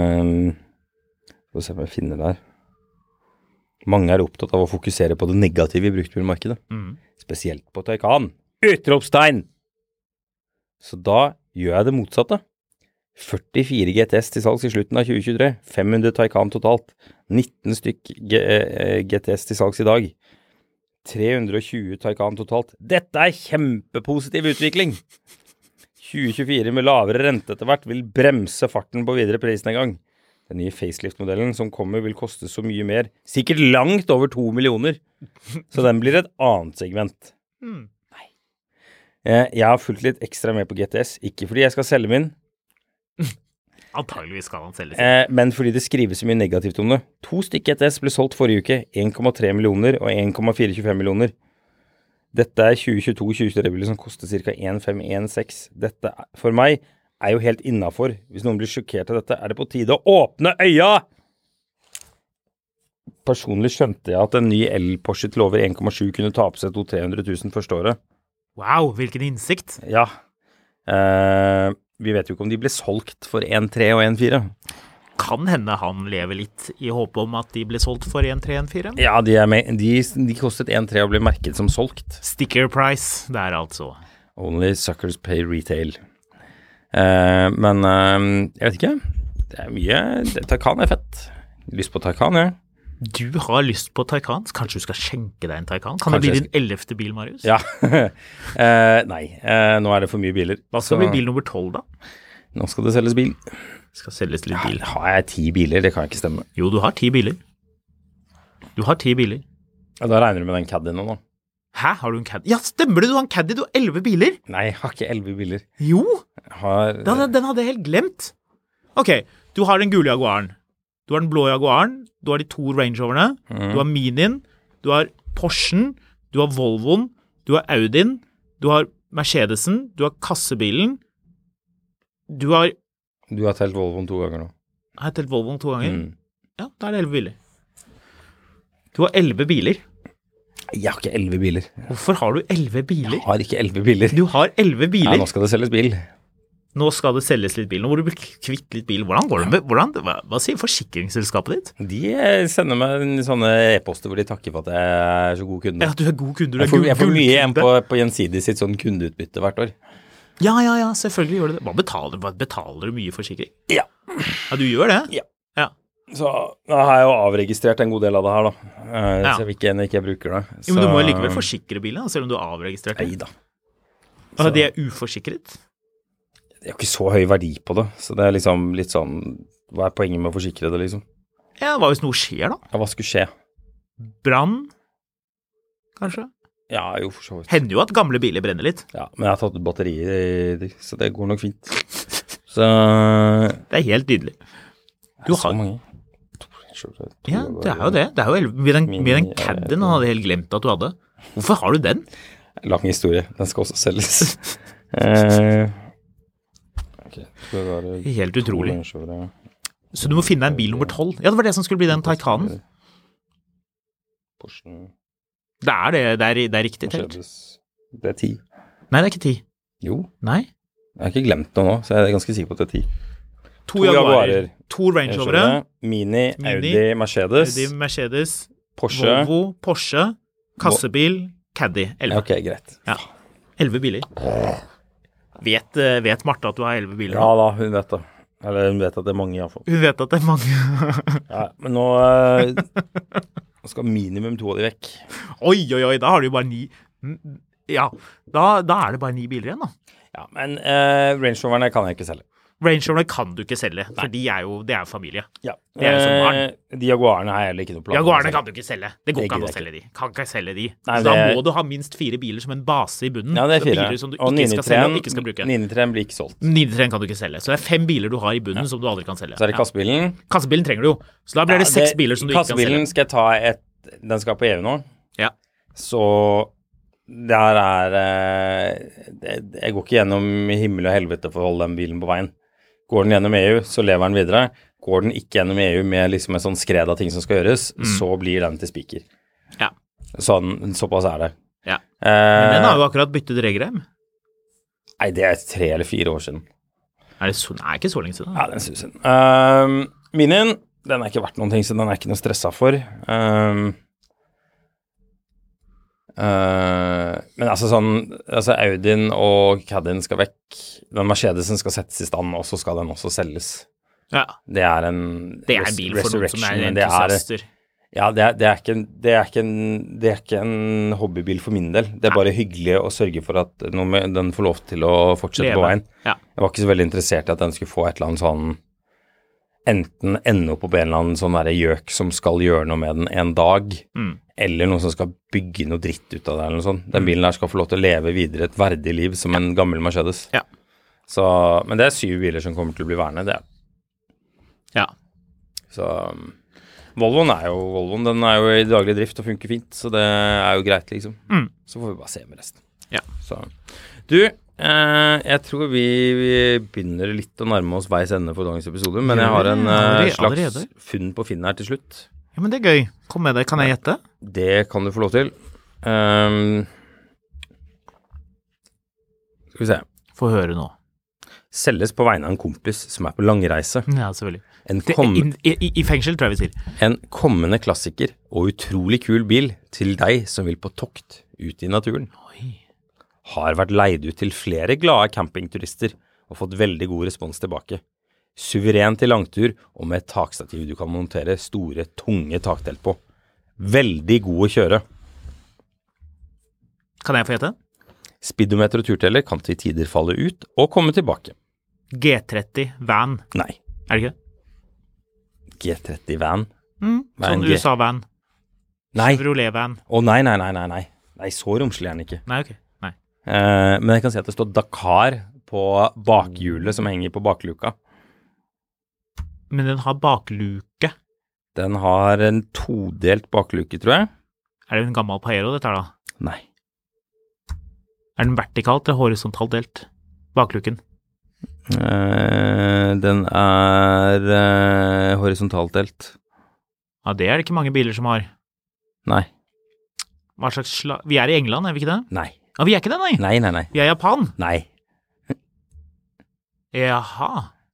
Få se om jeg finner det her. Mange opptatt av å fokusere på det negative i bruktbilmarkedet. Spesielt på Taycan. Utropstegn! Så da gjør jeg det motsatte. 44 GTS til salgs i slutten av 2023. 500 Taycan totalt. 19 stykk GTS til salgs i dag. 320 Taycan totalt. Dette kjempepositiv utvikling! 2024 med lavere rente etter hvert vil bremse farten på videre prisnedgang. Den nye facelift-modellen som kommer vil koste så mye mer. Sikkert langt over 2 millioner. Så den blir et annet segment. Nei. Jeg har fulgt litt ekstra med på GTS. Ikke fordi jeg skal selge min. Antageligvis skal han selge sin. Men fordi det skrives så mye negativt om det. 2 stykk GTS ble solgt forrige uke. 1,3 millioner og 1,425 millioner. Dette 2022-2023-biler som koster ca. 1,516. Dette for meg jo helt innenfor. Hvis noen blir sjokkert av dette, det på tide å åpne øya! Personlig skjønte jeg at en ny El-Porsche til over 1,7 kunne ta på seg 200 000 første året. Wow, hvilken innsikt. Ja. Vi vet jo ikke om de ble solgt for 1,3 og 1,4. Kan hende han lever litt i håp om at de ble solgt for 1,3, 1,4? Ja, de kostet 1,3 og ble merket som solgt. Sticker price, det altså. Only suckers pay retail. Men jeg vet ikke. Det mye. Taycan fett. Lyst på Taycan, ja. Du har lyst på Taycan? Kanskje du skal skjenke deg en Taycan? Kan det bli din 11. bil, Marius? Ja. Nei, nå det for mye biler. Hva skal bli bil nummer 12 da? Nå skal det selges bil. Skal selges litt bil. Har jeg 10 biler? Det kan ikke stemme. Jo, du har 10 biler. Du har 10 biler. Ja, da regner du med den Caddy nå da. Hæ? Har du en Caddy? Ja, stemmer det, du har en Caddy, du har 11 biler. Nei, jeg har ikke 11 biler. Jo, den hadde jeg helt glemt. Ok, du har den gule Jaguaren. Du har den blå Jaguaren, du har de 2 Range Roverne, du har Minien, du har Porschen, du har Volvoen, du har Audien, du har Mercedesen, du har kassebilen, du har... Du har telt Volvoen 2 ganger nå. Har jeg telt Volvoen 2 ganger? Ja, da det 11 biler. Du har 11 biler. Jeg har ikke 11 biler. Hvorfor har du 11 biler? Jeg har ikke 11 biler. Du har 11 biler? Ja, nå skal det selges bil. Nå skal det selges litt bil. Nå må du bli kvitt litt bil. Hvordan går det med, hva sier forsikringsselskapet ditt? De sender meg sånne e-poster hvor de takker for at jeg så god kunde. Ja, du du jeg får mye igjen på Gjensidig sitt sånn kundeutbytte hvert år. Ja, selvfølgelig gjør du det. Hva betaler du mye forsikring? Ja. Ja, du gjør det? Ja. Så da har jeg jo avregistrert en god del av det her da. Så jeg vil ikke jeg bruker det. Så... Jo, men du må jo likevel forsikre bilen, selv om du har avregistrert det. Nei da. Så... Det uforsikret? Det jo ikke så høy verdi på det, så det liksom litt sånn, hva poenget med å forsikre det liksom? Ja, hva hvis noe skjer da? Ja, hva skulle skje? Brann, kanskje? Ja, jo, for så vidt. Hender jo at gamle biler brenner litt. Ja, men jeg har tatt ut batteriet, så det går nok fint. Så... Det helt nydelig. Du har... Så mange. Ja, det jo det. Det jo med den Caddien han hadde helt glemt at du hadde. Hvorfor har du den? Lang historie. Den skal også selges. Helt utrolig. Så du må finne deg en bil nummer 12. Ja, det var det som skulle bli den Taycanen. Det det riktig telt. Det 10. Nei, det ikke 10. Jo. Nei. Jeg har ikke glemt noe nå, så jeg ganske sikker på at det 10. 2 Jaguarer, 2 Range Rovere, Mini, Audi, Mercedes, Porsche, Volvo, Porsche, kassebil, Caddy, 11. Ok, greit. Ja, 11 biler. Vet Martha at du har 11 biler? Ja da, hun vet det. Eller hun vet at det er mange i hvert fall. Hun vet at det er mange. Ja, men nå skal minimum 2 av de vekk. Oi, da har du jo bare 9. Ja, da det bare 9 biler igjen da. Ja, men Range Roverne kan jeg ikke selge. Range Rover kan du ikke selge, for det jo familie. Ja. Det jo som barn. De Jaguarene har jeg heller ikke noe plan. Jaguarene kan du ikke selge. Det går ikke an å selge de. Kan ikke selge de. Nei, så da må du ha minst 4 biler som en base i bunnen. Ja, det 4. Biler som du ikke skal selge og ikke skal bruke. 993 blir ikke solgt. 993 kan du ikke selge. Så det 5 biler du har i bunnen som du aldri kan selge. Så det kassebilen. Kassebilen trenger du jo. Så da blir det 6 biler som du ikke kan selge. Kassebilen skal jeg ta den skal på EU nå. Ja. Så der jeg går ikke gjennom himmel og helvete for å holde den bilen på veien. Går den gjennom EU, så lever den videre. Går den ikke gjennom EU med liksom en sånn skred av ting som skal gjøres, så blir den til spiker. Ja. Såpass det. Ja. Men den har jo akkurat byttet regelrem. Nei, det 3 eller 4 år siden. Nei, ikke så lenge siden. Ja, den synes jeg. Minien, den ikke vært noen ting, så den ikke noe stresset for. Men altså Audien og Caddien skal vekk. Den Mercedesen skal settes i stand, og så skal den også selges. Ja. Det en bil for noen som entusiaster. Ja, det ikke en hobbybil for min del. Det bare hyggelig å sørge for at den får lov til å fortsette på veien. Ja. Jeg var ikke så veldig interessert i at den skulle få et eller annet sånn, enten ende opp på en eller annen sånn der gjøk som skal gjøre noe med den en dag, eller noen som skal bygge noe dritt ut av det eller noe sånt. Den bilen der skal få lov til å leve videre et verdig liv som en gammel Mercedes. Ja. Så, men det 7 biler som kommer til å bli værende, det. Ja. Så Volvoen den jo i daglig drift og funker fint, så det jo greit liksom. Så får vi bare se med resten. Ja. Så. Du, jeg tror vi begynner litt å nærme oss veis ende for dagens episode, men jeg har en slags funn på Finn her til slutt. Ja, men det gøy. Kom med det. Kan jeg gjette? Det kan du få lov til. Skal vi se. Få høre nå. Selges på vegne av en kompis som på langreise. Ja, selvfølgelig. I fengsel, tror jeg vi sier. En kommende klassiker og utrolig kul bil til deg som vil på tokt ut i naturen. Oi. Har vært leid ut til flere glade campingturister og fått veldig god respons tilbake. Suveren til langtur og med et takstativ du kan montere store, tunge taktelt på. Veldig god å kjøre. Kan jeg få gjette? Speedometer og turteller kan til tider falle ut og komme tilbake. G30 van. Nei. Det ikke det? G30 van? Sånn USA van. Nei. Chevrolet van. Nei. Nei, så romslig den ikke. Nei, ok. Nei. Men jeg kan si at det står Dakar på bakhjulet som henger på bakluka. Men den har bakluke? Den har en todelt bakluke, tror jeg. Det en gammel Pajero, dette da? Nei. Den vertikalt eller horisontalt delt? Bakluken? Den horisontalt delt. Ja, det det ikke mange biler som har. Nei. Hva slags vi i England, vi ikke det? Nei. Ja, vi ikke det, nei? Nei. Vi Japan? Nei. Jaha.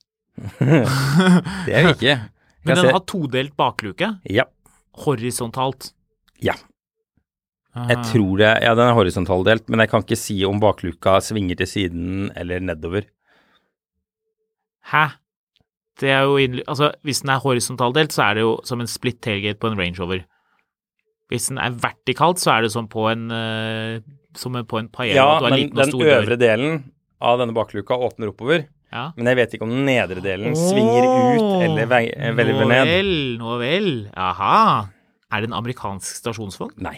Det vi ikke. Men den har todelt bakluke? Ja. Horisontalt? Ja. Jeg tror det, ja, den horisontalt delt, men jeg kan ikke si om bakluka svinger til siden eller nedover. Hæ? Det jo, altså, hvis den horisontalt delt, så det jo som en split tailgate på en Range Rover. Hvis den vertikalt, så det som på en Pajero. Ja, men den øvre delen av denne bakluka åpner oppover. Ja. Men jeg vet ikke om den nedre delen svinger ut eller velger ned. Nå vel. Aha. Det en amerikansk stasjonsvogn? Nei.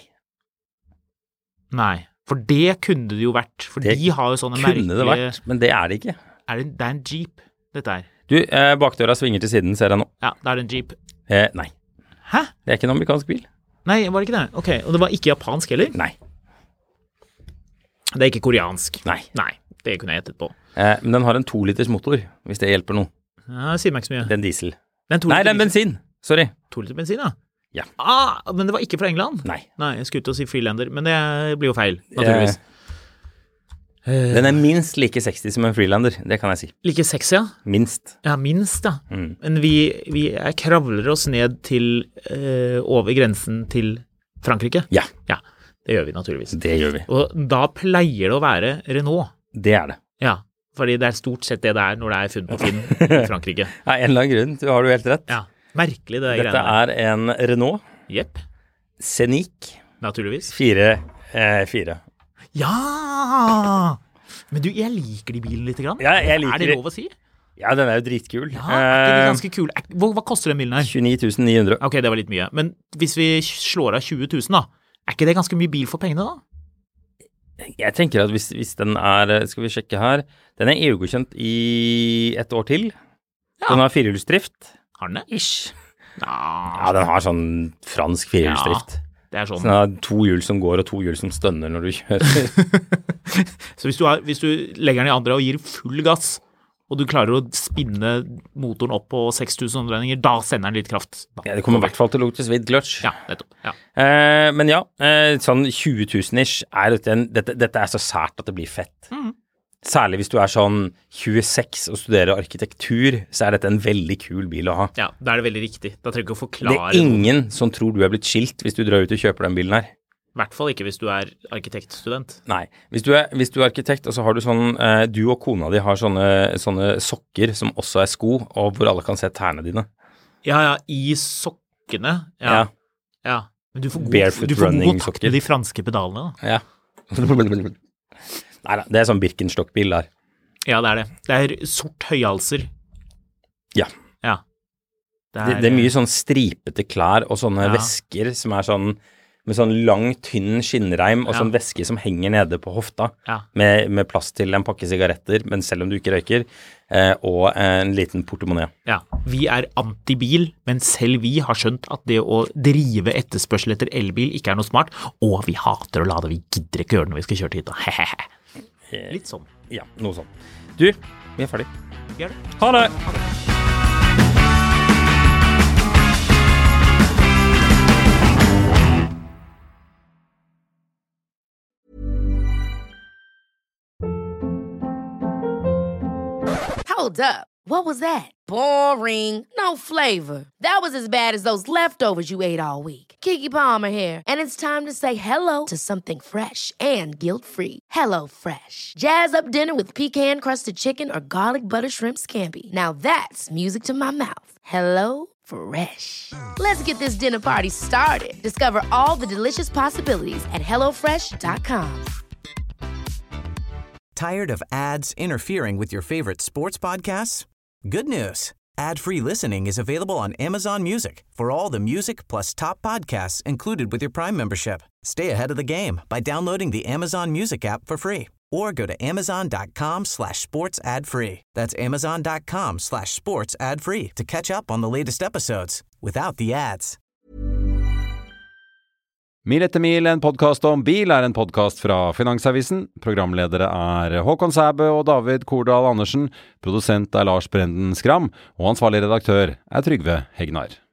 Nei, for det kunne det jo vært, for de har jo sånne merkelige... Det kunne det vært, men det det ikke. Det en Jeep, dette her. Du, bakdøra svinger til siden, ser jeg nå. Ja, det en Jeep. Nei. Hæ? Det ikke en amerikansk bil. Nei, var det ikke det? Ok, og det var ikke japansk heller? Nei. Det ikke koreansk? Nei. Nei, det kunne jeg gjettet på. Men den har en 2 liters motor, hvis det hjelper noe. Ja, det sier meg ikke så mye. Det en diesel. Nei, det en bensin. Sorry. 2 liter bensin, ja. Ja. Men det var ikke fra England? Nei. Nei, jeg skulle ut og si Freelander, men det blir jo feil, naturligvis. Den minst like sexy som en Freelander, det kan jeg si. Like sexy, ja? Minst. Ja, minst, ja. Men vi kravler oss ned til over grensen til Frankrike? Ja. Ja, det gjør vi naturligvis. Det gjør vi. Og da pleier det å være Renault. Det det. Ja, fordi det stort sett det der når det funnet på Finn i Frankrike. Ja, en eller annen grunn, du har helt rett. Ja. Merkelig det Dette greiene. Dette en Renault. Jepp. Scenic. Naturligvis. 4. Ja! Men du, jeg liker de bilene litt grann. Ja, jeg liker det lov å si? Ja, den jo dritkul. Ja, den ganske kul. Hva koster den bilen her? 29 900. Ok, det var litt mye. Men hvis vi slår av 20 000 da, ikke det ganske mye bil for pengene da? Jeg tenker at hvis den skal vi sjekke her, den EU-godkjent i et år til. Ja. Den har 4-hjulsdrift. Har den det? Ish. Ja, den har sånn fransk 4-hjulsdrift. Ja, det sånn. Så den har 2 hjul som går og 2 hjul som stønner når du kjører. Så hvis du legger den i andre og gir full gass, og du klarer å spinne motoren opp på 6000 omdreininger, da sender den litt kraft. Ja, det kommer I hvert fall til å lukte svidd clutch. Ja, nettopp. Ja. Men ja, sånn 20 000-ish dette så sært at det blir fett. Særlig hvis du sånn 26 og studerer arkitektur, så dette en veldig kul bil å ha. Ja, da det veldig riktig. Da trenger du ikke å forklare. Det ingen som tror du blitt skilt hvis du drar ut og kjøper den bilen her. I hvert fall ikke hvis du arkitektstudent. Nei, hvis du er arkitekt, og så har du sånn, du og kona di har sånne sokker som også sko, og hvor alle kan se tærne dine. Ja, I sokkene. Ja. Men du får god takt med de franske pedalene da. Ja. Neida, det sånn Birkenstock-bil der. Ja, det. Det sort høyhalser. Ja. Det mye sånn stripete klær og sånne vesker som sånn med sånn lang, tynn skinnreim og sånn veske som henger nede på hofta med plass til en pakke sigaretter, men selv om du ikke røyker, og en liten portemonnaie. Ja, vi anti-bil, men selv vi har skjønt at det å drive etterspørsel etter elbil ikke noe smart, og vi hater å lade, vi gidder ikke gjøre det når vi skal kjøre til hit. Litt sånn. Ja, noe sånn. Du, vi ferdig. Gjør det. Ha det! Hold up. What was that? Boring. No flavor. That was as bad as those leftovers you ate all week. Keke Palmer here, and it's time to say hello to something fresh and guilt-free. Hello Fresh. Jazz up dinner with pecan-crusted chicken or garlic butter shrimp scampi. Now that's music to my mouth. Hello Fresh. Let's get this dinner party started. Discover all the delicious possibilities at HelloFresh.com. Tired of ads interfering with your favorite sports podcasts? Good news. Ad-free listening is available on Amazon Music for all the music plus top podcasts included with your Prime membership. Stay ahead of the game by downloading the Amazon Music app for free or go to amazon.com/sports ad-free. That's amazon.com/sports ad-free to catch up on the latest episodes without the ads. Mil etter mil, en podcast om bil, en podcast fra Finansavisen. Programledere Håkon Sæbø og David Kordal Andersen. Produsent Lars Brenden Skram. Og ansvarlig redaktør Trygve Hegnar.